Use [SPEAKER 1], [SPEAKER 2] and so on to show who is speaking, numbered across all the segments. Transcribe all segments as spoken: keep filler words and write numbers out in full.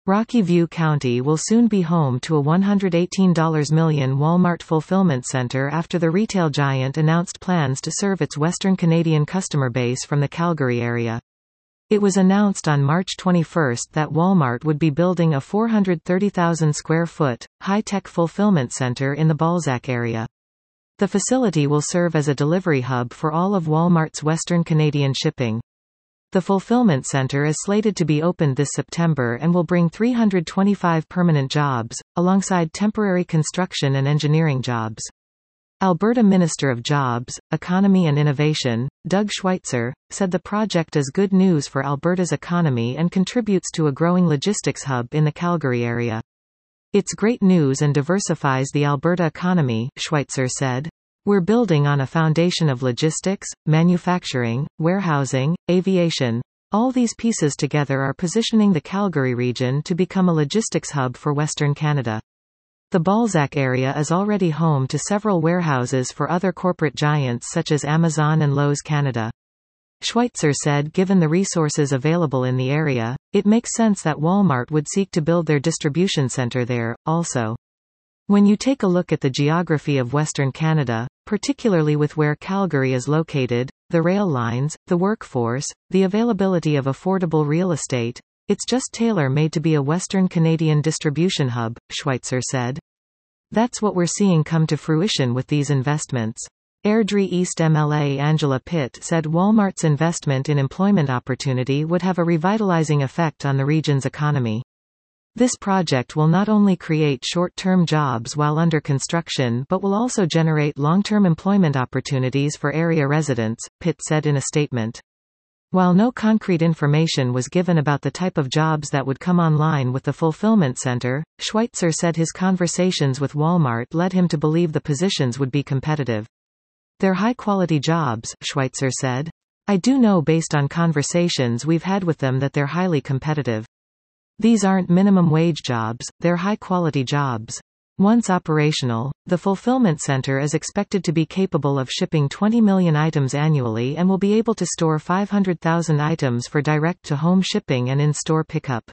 [SPEAKER 1] Rocky View County will soon be home to a one hundred eighteen million dollars Walmart fulfillment center after the retail giant announced plans to serve its Western Canadian customer base from the Calgary area. It was announced on March twenty-first that Walmart would be building a four hundred thirty thousand square foot, high-tech fulfillment center in the Balzac area. The facility will serve as a delivery hub for all of Walmart's Western Canadian shipping. The fulfillment center is slated to be opened this September and will bring three hundred twenty-five permanent jobs, alongside temporary construction and engineering jobs. Alberta Minister of Jobs, Economy and Innovation, Doug Schweitzer, said the project is good news for Alberta's economy and contributes to a growing logistics hub in the Calgary area. It's great news and diversifies the Alberta economy, Schweitzer said. We're building on a foundation of logistics, manufacturing, warehousing, aviation. All these pieces together are positioning the Calgary region to become a logistics hub for Western Canada. The Balzac area is already home to several warehouses for other corporate giants such as Amazon and Lowe's Canada. Schweitzer said given the resources available in the area, it makes sense that Walmart would seek to build their distribution center there, also. When you take a look at the geography of Western Canada, particularly with where Calgary is located, the rail lines, the workforce, the availability of affordable real estate, it's just tailor-made to be a Western Canadian distribution hub, Schweitzer said. That's what we're seeing come to fruition with these investments. Airdrie East M L A Angela Pitt said Walmart's investment in employment opportunity would have a revitalizing effect on the region's economy. This project will not only create short-term jobs while under construction but will also generate long-term employment opportunities for area residents, Pitt said in a statement. While no concrete information was given about the type of jobs that would come online with the fulfillment center, Schweitzer said his conversations with Walmart led him to believe the positions would be competitive. They're high-quality jobs, Schweitzer said. I do know based on conversations we've had with them that they're highly competitive. These aren't minimum wage jobs, they're high-quality jobs. Once operational, the fulfillment center is expected to be capable of shipping twenty million items annually and will be able to store five hundred thousand items for direct-to-home shipping and in-store pickup.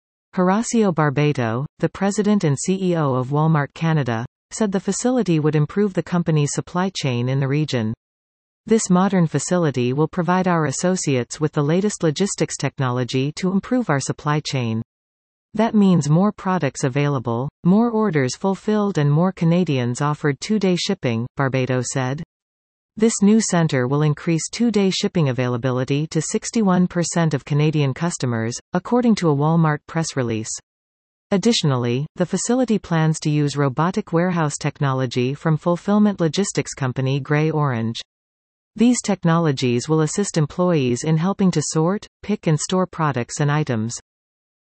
[SPEAKER 1] Horacio Barbeito, the president and C E O of Walmart Canada, said the facility would improve the company's supply chain in the region. This modern facility will provide our associates with the latest logistics technology to improve our supply chain. That means more products available, more orders fulfilled and more Canadians offered two-day shipping, Barbeito said. This new center will increase two-day shipping availability to sixty-one percent of Canadian customers, according to a Walmart press release. Additionally, the facility plans to use robotic warehouse technology from fulfillment logistics company Gray Orange. These technologies will assist employees in helping to sort, pick and store products and items.